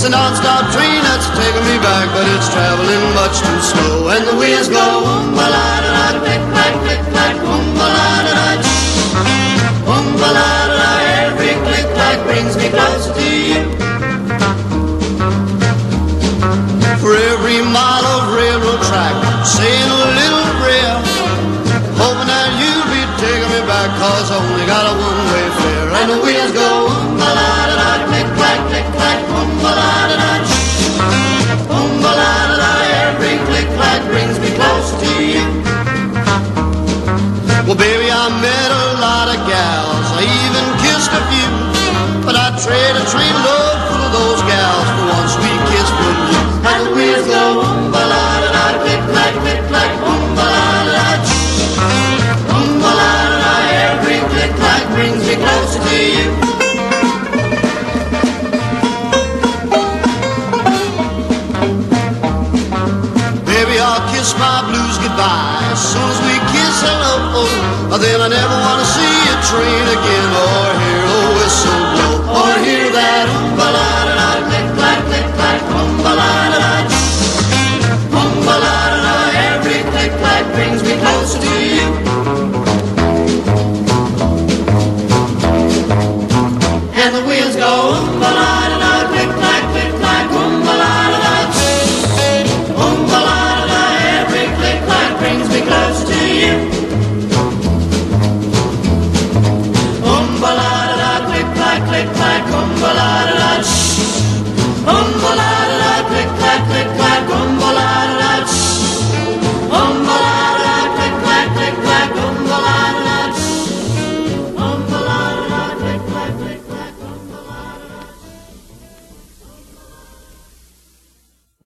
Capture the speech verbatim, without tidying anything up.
It's a non-stop train that's taking me back, but it's traveling much too slow. And the wheels go oom-ba-la-da-da, click-clack, click-clack, oom-ba-la-da-da, oom-ba-la-da-da. Every click-clack brings me closer to you. For every mile of railroad track, saying a little prayer, hoping that you'll be taking me back, 'cause I only got a one-way fare. And the wheels go oom-ba-la-da-da, click-clack, click-clack, oom-ba-la-da-da, oom-ba-la-da-da. Every click-clack brings me closer to you. Well, baby, I met a lot of gals, I even kissed a few, but I'd trade a train load full of those gals for one sweet kiss from you. And the wheels go oom-ba-la-da-da, click-clack, click-clack, oom-ba-la-da-da, oom-ba-la-da-da. Every click-clack brings me closer to you. Baby, I'll kiss my blues goodbye as soon as we kiss hello. Then I never want to see a train again, or hear a whistle blow, or hear that oom-ba-la-da-da, click-clack, click-clack, oom-ba-la-da-da.